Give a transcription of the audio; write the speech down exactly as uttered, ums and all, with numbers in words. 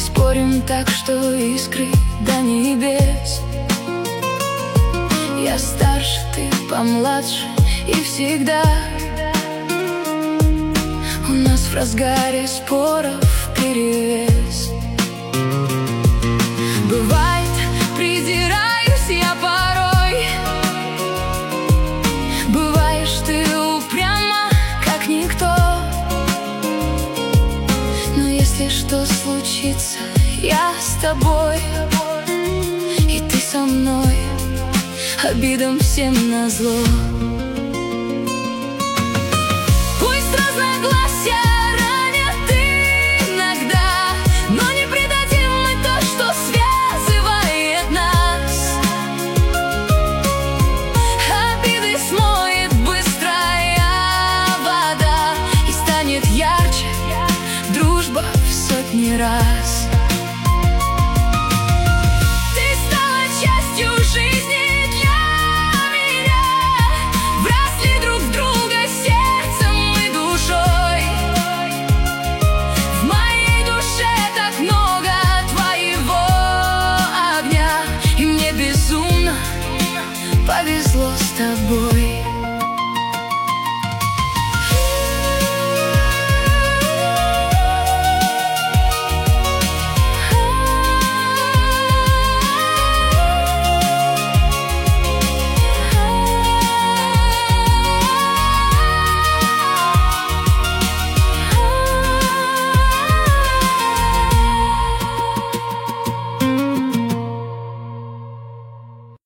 спорим так, что искры до небес. Я старше, ты помладше, и всегда у нас в разгаре споров перевес. Бывает, придираюсь я порой, бываешь ты упряма, как никто. Но если что случится, я с тобой, и ты со мной, обидам всем назло. Пусть разногласия ранят иногда, но не предадим мы то, что связывает нас. Обиды смоет быстрая вода, и станет ярче дружба в сотни раз.